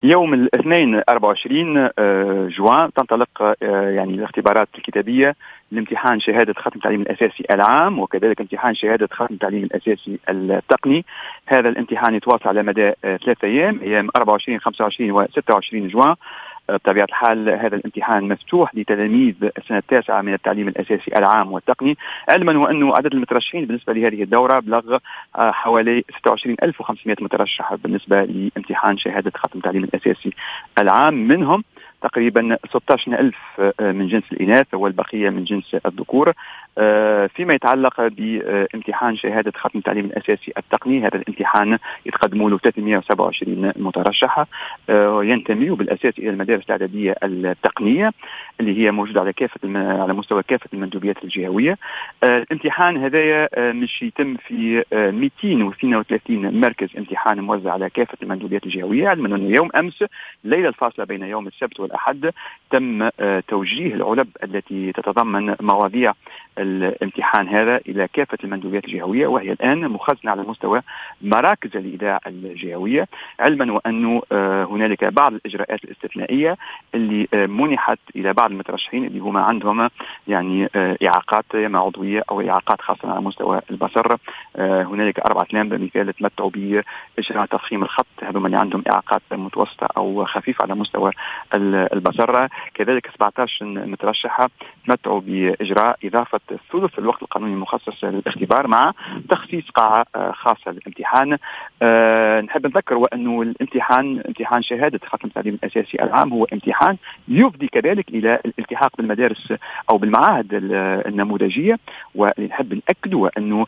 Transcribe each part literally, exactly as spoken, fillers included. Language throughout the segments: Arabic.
يوم الاثنين أربعة وعشرين جوان تنطلق يعني الاختبارات الكتابية لامتحان شهادة ختم التعليم الأساسي العام، وكذلك امتحان شهادة ختم التعليم الأساسي التقني. هذا الامتحان يتواصل على مدى ثلاثة أيام، أيام أربعة وعشرين خمسة وعشرين وستة وعشرين جوان. بطبيعة الحال هذا الامتحان مفتوح لتلاميذ السنة التاسعة من التعليم الأساسي العام والتقني، علما وأنه عدد المترشحين بالنسبة لهذه الدورة بلغ حوالي ستة وعشرين ألف وخمسمائة مترشح بالنسبة لامتحان شهادة ختم التعليم الأساسي العام، منهم تقريبا ستة عشر ألف من جنس الإناث والبقية من جنس الذكور. فيما يتعلق بامتحان شهادة ختم التعليم الأساسي التقني، هذا الامتحان يتقدموا له ثلاثمائة وسبعة وعشرين مترشح ينتميوا بالأساس إلى المدارس الإعدادية التقنية اللي هي موجودة على كافة على مستوى كافة المندوبيات الجهوية. الامتحان هذايا مش يتم في مئتين واثنين وثلاثين مركز امتحان موزع على كافة المندوبيات الجهوية، علما أن يوم أمس ليلة الفاصلة بين يوم السبت والأحد تم توجيه العلب التي تتضمن مواضيع الامتحان هذا إلى كافة المندوبيات الجهوية، وهي الآن مخزنة على مستوى مراكز الإذاعة الجهوية، علما وأنه هنالك بعض الإجراءات الاستثنائية اللي منحت إلى بعض المترشحين اللي هم عندهم يعني إعاقات إما عضوية أو إعاقات خاصة على مستوى البصر. هنالك أربعة أعلام بمثال تمتعوا بإجراء تضخيم الخط، هذول اللي عندهم إعاقات متوسطة أو خفيفة على مستوى البصر. كذلك سبعة عشر مترشحة تمتعوا بإجراء إضافة ثلث الوقت القانوني المخصص للاختبار مع تخصيص قاعة خاصة للامتحان. أه نحب نذكر وأنه الامتحان امتحان شهادة ختم التعليم الأساسي العام هو امتحان يفضي كذلك إلى الالتحاق بالمدارس أو بالمعاهد النموذجية، ونحب نأكد وأنه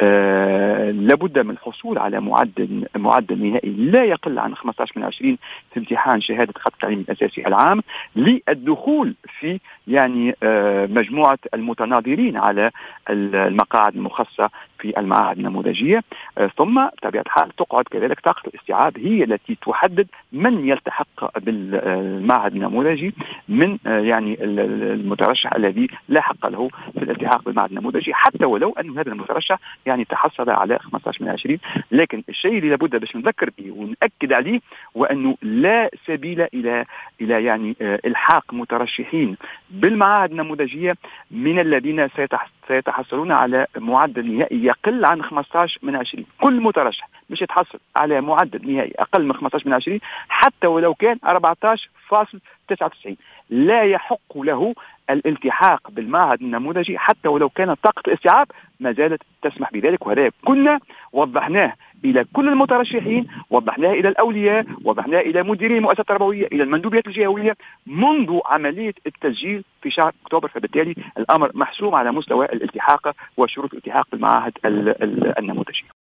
أه لابد من الحصول على معدل معدل نهائي لا يقل عن خمسة عشر من عشرين في امتحان شهادة ختم التعليم الأساسي العام للدخول في يعني أه مجموعة المتناظرين على المقاعد المخصصة في المعاهد النموذجية. ثم بطبيعة الحال تقعد كذلك طاقة الاستيعاب هي التي تحدد من يلتحق بالمعهد النموذجي من يعني المترشح الذي لا حق له في الالتحاق بالمعهد النموذجي، حتى ولو أن هذا المترشح يعني تحصل على خمسة عشر من عشرين. لكن الشيء اللي لابد باش نذكر به ونأكد عليه وأنه لا سبيل إلى إلى يعني إلحاق مترشحين بالمعاهد النموذجية من الذين سيتحصلون على معدل نهائي يقل عن خمسة عشر من عشرين. كل مترشح مش يتحصل على معدل نهائي أقل من خمسة عشر من عشرين حتى ولو كان أربعة عشر فاصلة تسعة وتسعين لا يحق له الالتحاق بالمعهد النموذجي حتى ولو كانت طاقة الاستيعاب ما زالت تسمح بذلك. وهذا كنا وضحناه إلى كل المترشحين، وضحناه إلى الأولياء، وضحناه إلى مديري المؤسسات التربوية، إلى المندوبيات الجهوية منذ عملية التسجيل في شهر أكتوبر. فبالتالي الأمر محسوم على مستوى الالتحاق وشروط الالتحاق بالمعاهد النموذجي.